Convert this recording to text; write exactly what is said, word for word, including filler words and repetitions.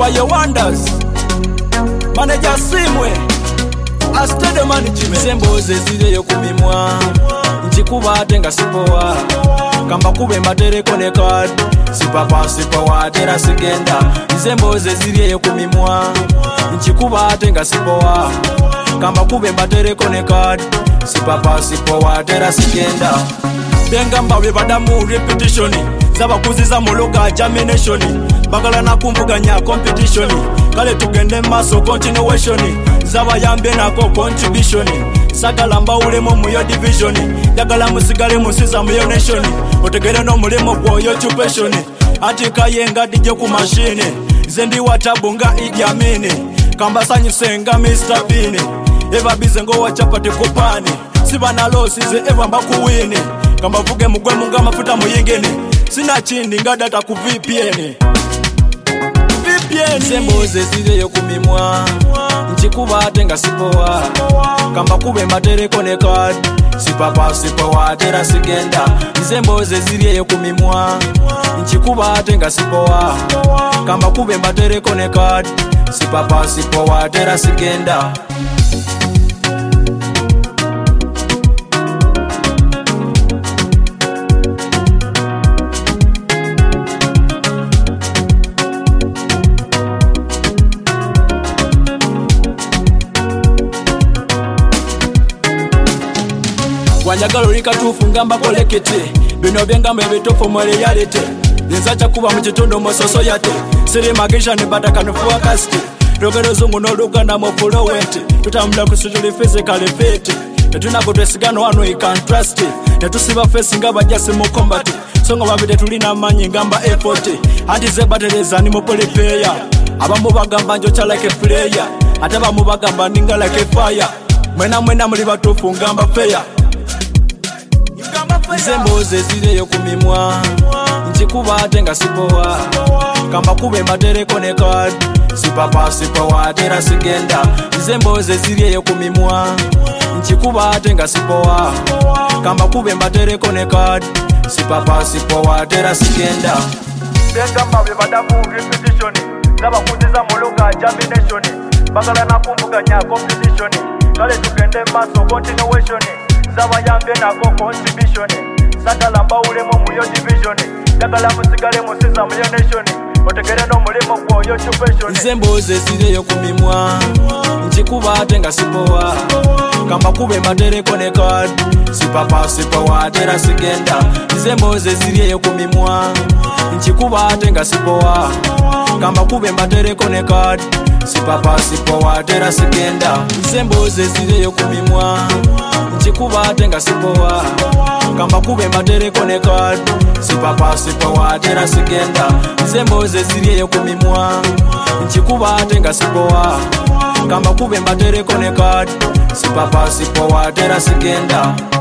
your wonders. Manager Simwe Astede management. Semboze zireyo kumimwa nchikuba tenga sipowa kamba kube matere kone card sipapa sipowa tera sigenda. Semboze zireyo kumimwa nchikuba tenga sipowa kamba kube matere kone card sipapa sipowa tera sigenda. Benga mbawe badamu repetition zabakuziza muloga germination bagala na kumvuganya competition kale tugende maso continuation zaba yambe nako contribution sagala mbawulemo mu yo division dagala musigale musiza mu yo nation otegere no mulemo kwa yo occupation ati kayenga dije ku machine zendi watabunga idyamini kamba sanyisenga Mister Bean eva bizengo wachapate kupani sibana losses eva mbakuwini kamba vuge mugwe munga mafuta muyingene sina chindi nga data ku V P N V P N. Semboze zireyo kumimwa nchikuba tenga sipowa kamba kube matere kone card sipapa sipowa tera sigenda. Semboze zireyo kumimwa nchikuba tenga sipowa kamba kube matere kone card sipapa sipowa tera sigenda. Wanyagalo lika tufunga mbakolekete bino byengambe bitofu mu reality nza chakuba mu kitondo mu society siri magisha ne bataka no forecast rogero zungu no luganda mu fluent tutambula ku social physical fit tetuna kutesigano wano I can trust tetusiba face ngaba jase mu combat songa babide tulina manyi ngamba effort andi ze bateleza ni mu player abamu bagamba njo cha like a player ataba mu bagamba ninga like a fire mwena mwena muli batufu ngamba fair. Semboze zireyo kumimwa nchikuba tenga sipowa kamba kube matere kone card sipapa sipowa tera sigenda. Semboze zireyo kumimwa nchikuba tenga sipowa kamba kube matere kone card sipapa sipowa tera sigenda. Benga mbawe badamu repetition zabakuziza muloga germination bagala na kumvuganya competition kale tugende maso continuation zaba yambe nako contribution sagala mbawulemo mu yo division dagala musigale musiza mu yo nation otegere no mulimo kwa yo occupation. Semboze zireyo kumimwa nchikuba tenga sipowa kamba kube matere kone card sipapa sipowa tera sigenda. Semboze zireyo kumimwa nchikuba tenga sipowa kamba kube matere kone card sipapa sipowa tera sigenda. Semboze zireyo kumimwa nchikuba tenga sipowa kamba kube matere kone card sipapa sipowa tera sigenda. Semboze zireyo kumimwa nchikuba tenga sipowa kamba kube matere kone card sipapa sipowa tera sigenda.